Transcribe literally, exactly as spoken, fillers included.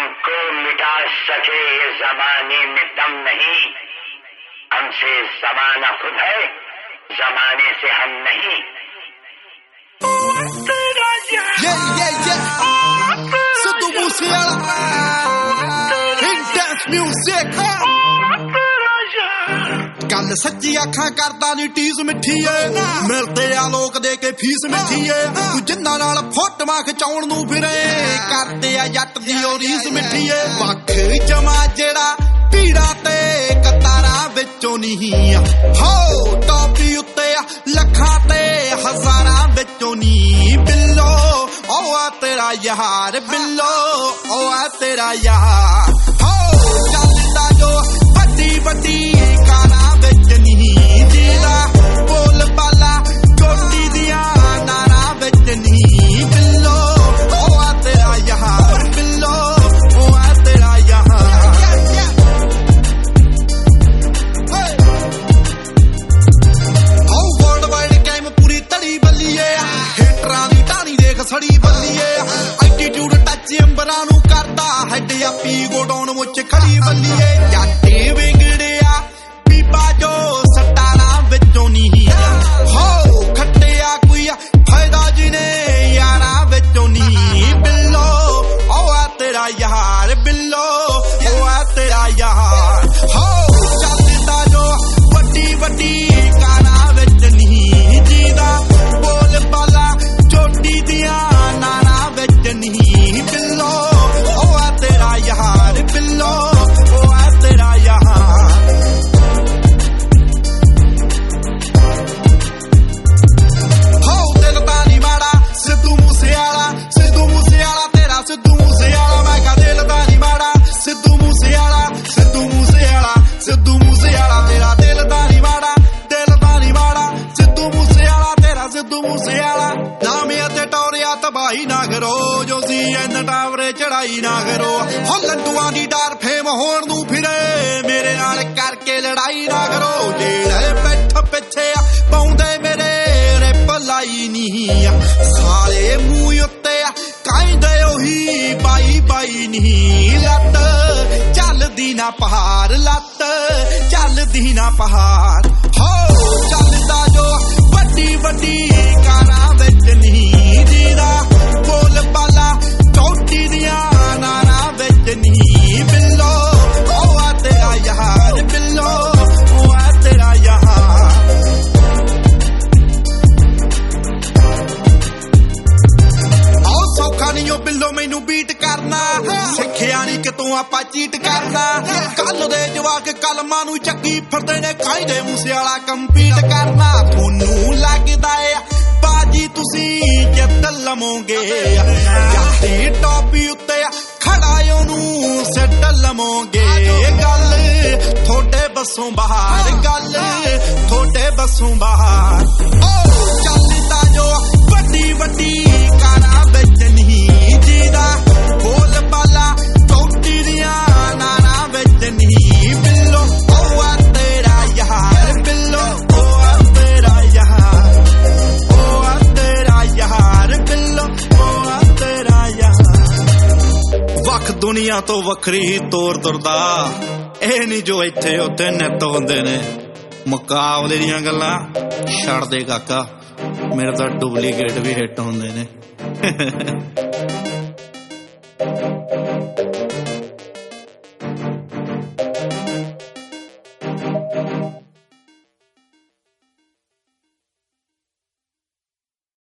हमको मिटा सके ये जमाने में दम नहीं, हमसे जमाना खुद है, जमाने से हम नहीं। Yeah, yeah, yeah. Sidhu Moosewala. Intense music. ਗੱਲ ਸੱਚੀ ਅੱਖਾਂ ਕਰਦਾ ਨੀ ਟੀਜ਼ ਮਿੱਠੀ ਏ, ਮਿਲਦੇ ਆ ਲੋਕ ਦੇ ਕੇ ਫੀਸ ਮਿੱਠੀ ਏ। ਤੂੰ ਜਿੰਨਾਂ ਨਾਲ ਫੋਟੋਆਂ ਖਿਚਾਉਣ ਨੂੰ ਫਿਰੇ, ਕਰਦੇ ਆ ਜੱਟ ਦੀ ਉਹ ਰੀਸ ਮਿੱਠੀ ਏ। ਵੱਖ ਜਮਾ ਜਿਹੜਾ ਪੀੜਾ ਤੇ ਕਤਾਰਾਂ ਵਿੱਚੋਂ ਨਹੀਂ ਹੋ, ਟੋਪੀ ਉੱਤੇ ਆ ਲੱਖਾਂ ਤੇ ਹਜ਼ਾਰਾਂ ਵਿੱਚੋਂ ਨੀ। ਬਿੱਲੋ ਉਹ ਆ ਤੇਰਾ ਯਾਰ, ਬਿੱਲੋ ਉਹ ਆ ਤੇਰਾ ਯਾਰ ਹੋ। ਚੱਲਦਾ ਜੋ ਵੱਡੀ ਵੱਡੀ ਕਾਰਾਂ ਵਿੱਚ ਨਹੀਂ ਜੀਦਾ, ਬੋਲ ਬਾਲਾ ਚੋਟੀ ਦੀਆਂ ਨਾਰਾਂ ਵਿੱਚ ਨਹੀਂ। ਬਿੱਲੋ ਉਹ ਆ ਤੇਰਾ ਯਾਰ, ਬਿੱਲੋ ਉਹ ਆ ਤੇਰਾ ਯਾਰ। ਹੋ ਵਰਲਡ ਵਾਈਡ ਗੇਮ ਪੂਰੀ ਤੜੀ ਬੱਲੀਏ, ਹੇਟਰਾਂ ਦੀ ਢਾਣੀ ਦੇਖ ਸੜੀ ਬੱਲੀਏ। ਐਟੀਟਿਊਡ ਟੱਚ ਅੰਬਰਾਂ ਨੂੰ ਕਰਦਾ, ਹੈਡ ਆਪੀ ਗੋਡਾਉਨ ਮੁੱਚ ਖੜੀ ਬੱਲੀਏ। ਜੱਟੇ ਵਿਗੜਿਆ ਬੀਬਾ ਜੋ ਸਟਾਰਾਂ ਵਿੱਚੋਂ ਨਹੀਂ ਹੋ, ਖੱਟਿਆ ਕੋਈ ਫਾਇਦਾ ਜਿਹਨੇ ਯਾਰਾਂ ਵਿੱਚੋਂ ਨਹੀਂ। ਬਿੱਲੋ ਉਹ ਆ ਤੇਰਾ ਯਾਰ, ਬਿੱਲੋ ਉਹ ਆ ਤੇਰਾ ਯਾਰ ਹੋ। ਚੱਲਦਾ ਜੋ ਵੱਡੀ ਵੱਡੀ ਕਾਰਾਂ ਵਿੱਚ ਨਹੀਂ ਜੀਦਾ, ਬੋਲ ਬਾਲਾ ਚੋਟੀ ਦੀਆਂ ਨਾਰਾਂ ਵਿੱਚ ਨਹੀਂ। ਬਿੱਲੋ ਉਹ ਆ ਤੇਰਾ ਯਾਰ, ਬਿੱਲੋ ਉਹ ਆ ਤੇਰਾ ਯਾਰ। ਹੋ ਦਿਲ ਤਾਂ ਨੀ ਮਾੜਾ ਸਿੱਧੂ ਮੂਸੇਵਾਲਾ, ਸਿੱਧੂ ਮੂਸੇਵਾਲਾ ਤੇਰਾ ਸਿੱਧੂ ਮੂਸੇਵਾਲਾ। ਮੈਂ ਕਿਹਾ ਦਿਲ ਤਾਂ ਨੀ ਮਾੜਾ ਸਿੱਧੂ ਮੂਸੇਵਾਲਾ, ਸਿੱਧੂ ਮੂਸੇਵਾਲਾ, ਸਿੱਧੂ ਮੂਸੇਵਾਲਾ ਤੇਰਾ ਦਿਲ ਤਾਂ ਨੀ ਮਾੜਾ, ਦਿਲ ਤਾਂ ਨੀ ਮਾੜਾ ਸਿੱਧੂ ਮੂਸੇਵਾਲਾ ਤੇਰਾ ਸਿੱਧੂ ਮੂਸੇਵਾਲਾ। ਨਾਮੇ ਅਤੇ ਟੌਰਿਆ ਤਬਾਹੀ ਨਾ ਕਰੋ, ਜੋ ਸੀ ਐਨ ਟਾਵਰੇ ਚੜਾਈ ਨਾ ਕਰੋ। ਹੋ ਲੰਡੂਆਂ ਦੀ ਡਰ ਫੇਮ ਹੋਣ ਨੂੰ ਫਿਰੇ, ਮੇਰੇ ਨਾਲ ਕਰਕੇ ਲੜਾਈ ਨਾ ਕਰੋ। ਜਿਹੜੇ ਪਿੱਠ ਪਿੱਛੇ ਆ ਪਾਉਂਦੇ ਮੇਰੇ ਰਿਪ ਲਾਈ ਨਹੀਂ, ਸਾਲੇ ਮੂੰਹ ਉੱਤੇ ਆ ਕਹਿੰਦੇ ਉਹੀ ਬਾਈ ਬਾਈ ਨਹੀਂ। ਲੱਤ ਚੱਲਦੀ ਨਾ ਪਹਾੜ, ਲੱਤ ਚੱਲਦੀ ਨਾ ਪਹਾੜ ਹੋ। ਚੱਲਦਾ ਜੋ ਵੱਡੀ ਵੱਡੀ ਕਾਰਾਂ ਵਿੱਚ ਨਹੀਂ ਜੀਦਾ, ਬੋਲ ਬਾਲਾ ਚੋਟੀ ਦੀਆਂ ਨਾਰਾਂ ਵਿੱਚ ਨਹੀਂ। ਬਿੱਲੋ ਉਹ ਆ ਤੇਰਾ ਯਾਰ, ਬਿੱਲੋ ਉਹ ਆ ਤੇਰਾ ਯਾਰ। ਆਓ ਸੌਖਾ ਨਹੀਂ ਉਹ ਬਿੱਲੋ ਮੈਨੂੰ ਬੀਟ ਕਰਨਾ, ਸਿੱਖਿਆ ਨਹੀਂ ਕਿਤੋਂ ਆਪਾਂ ਚੀਟ ਕਰਨਾ। ਕੱਲ ਦੇ ਜਵਾਕ ਕਲਮਾਂ ਨੂੰ ਚੱਕੀ ਫਿਰਦੇ ਨੇ, ਖਾਈਦੇ ਮੂਸੇਵਾਲਾ ਕੰਪੀਟ ਕਰਨਾ। ਤੁਹਾਨੂੰ ਲੱਗਦਾ ਏ ਬਾਜੀ ਤੁਸੀਂ ਜਿੱਤ ਲਵੋਗੇ, ਜੱਟੀ ਟੋਪੀ ਉੱਤੇ ਖੜਾ ਉਹਨੂੰ ਸਿੱਟ ਲਵੋਗੇ। ਗੱਲ ਥੋੜੇ ਬੱਸੋਂ ਬਾਹਰ, ਗੱਲ ਥੋੜੇ ਬੱਸੋਂ ਬਾਹਰ। ਓ ਚੱਲਦਾ ਜੋ ਵੱਡੀ ਵੱਡੀ ਕਾਰਾਂ ਵਿੱਚ ਨਹੀਂ ਜੀਦਾ, ਬੋਲ ਬਾਲਾ ਚੋਟੀ ਦੀਆਂ ਨਾਰਾਂ ਵਿੱਚ ਨਹੀਂ। ਬਿੱਲੋ ਉਹ ਆ ਤੇਰਾ ਯਾਰ, ਬਿੱਲੋ ਉਹ ਆ ਤੇਰਾ ਯਾਰ, ਉਹ ਆ ਤੇਰਾ ਯਾਰ, ਬਿੱਲੋ ਉਹ ਆ ਤੇਰਾ ਯਾਰ। ਵੱਖ ਦੁਨੀਆ ਤੋਂ ਵੱਖਰੀ ਹੀ ਤੋਰ ਤੁਰਦਾ, ਇਹ ਨਹੀਂ ਜੋ ਇੱਥੇ ਉੱਥੇ ਨਿੱਤ ਹੁੰਦੇ ਨੇ। ਮੁਕਾਬਲੇ ਦੀਆਂ ਗੱਲਾਂ ਛੱਡ ਦੇ ਕਾਕਾ, ਮੇਰੇ ਤਾਂ ਡੁਪਲੀਕੇਟ ਵੀ ਹਿੱਟ ਹੁੰਦੇ ਨੇ।